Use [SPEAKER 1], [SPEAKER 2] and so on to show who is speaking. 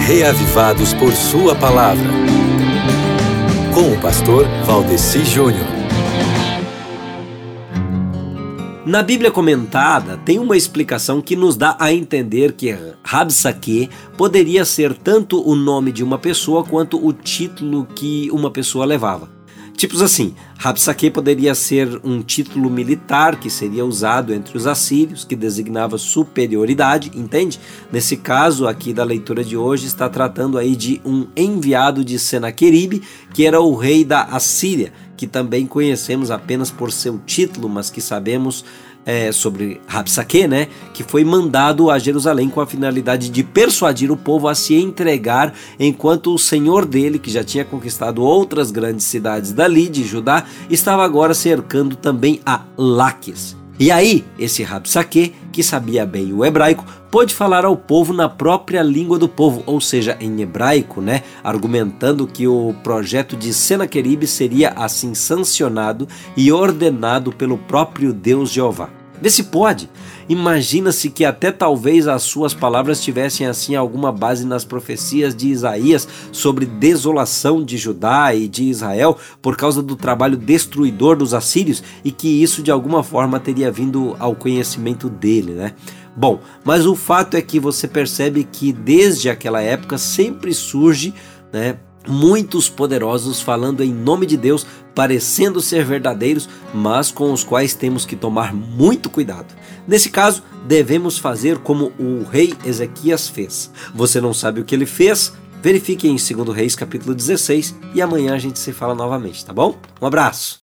[SPEAKER 1] reavivados por sua palavra. Com o pastor Valdeci Júnior.
[SPEAKER 2] Na Bíblia comentada, tem uma explicação que nos dá a entender que Rabsaque poderia ser tanto o nome de uma pessoa quanto o título que uma pessoa levava. Tipos assim, Rabsaque poderia ser um título militar que seria usado entre os assírios, que designava superioridade, entende? Nesse caso aqui da leitura de hoje está tratando aí de um enviado de Senaqueribe, que era o rei da Assíria, que também conhecemos apenas por seu título, mas que sabemos sobre Rabsaque, né, que foi mandado a Jerusalém com a finalidade de persuadir o povo a se entregar, enquanto o senhor dele, que já tinha conquistado outras grandes cidades dali de Judá, estava agora cercando também a Laques. E aí, esse Rabsaque, que sabia bem o hebraico, pôde falar ao povo na própria língua do povo, ou seja, em hebraico, né? Argumentando que o projeto de Senaqueribe seria assim sancionado e ordenado pelo próprio Deus Jeová. Vê se pode. Imagina-se que até talvez as suas palavras tivessem assim alguma base nas profecias de Isaías sobre desolação de Judá e de Israel por causa do trabalho destruidor dos assírios, e que isso de alguma forma teria vindo ao conhecimento dele, né? Bom, mas o fato é que você percebe que desde aquela época sempre surge, né, muitos poderosos falando em nome de Deus, parecendo ser verdadeiros, mas com os quais temos que tomar muito cuidado. Nesse caso, devemos fazer como o rei Ezequias fez. Você não sabe o que ele fez? Verifique em 2 Reis capítulo 16 e amanhã a gente se fala novamente, tá bom? Um abraço!